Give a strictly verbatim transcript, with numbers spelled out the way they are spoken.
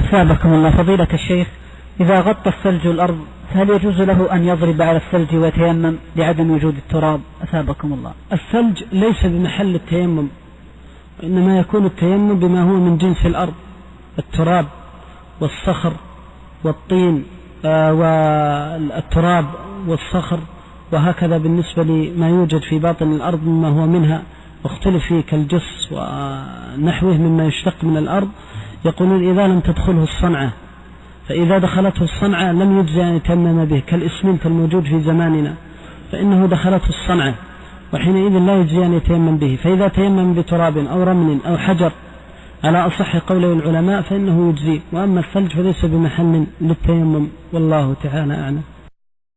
أثابكم الله فضيلة الشيخ، إذا غطى الثلج الأرض هل يجوز له أن يضرب على الثلج ويتيمم لعدم وجود التراب؟ أثابكم الله. الثلج ليس بمحل التيمم، إنما يكون التيمم بما هو من جنس الأرض، التراب والصخر والطين آه والتراب والصخر، وهكذا بالنسبة لما يوجد في باطن الأرض مما هو منها واختلف فيه كالجص ونحوه مما يشتق من الأرض. يقولون إذا لم تدخله الصنعة، فإذا دخلته الصنعة لم يجزي أن يتيمم به، كالإسمنت الموجود في زماننا فإنه دخلته الصنعة وحينئذ لا يجزي أن يتيمم به. فإذا تيمم بتراب أو رمل أو حجر على أصح قول العلماء فإنه يجزي، وأما الثلج فليس بمحل للتيمم، والله تعالى أعلم.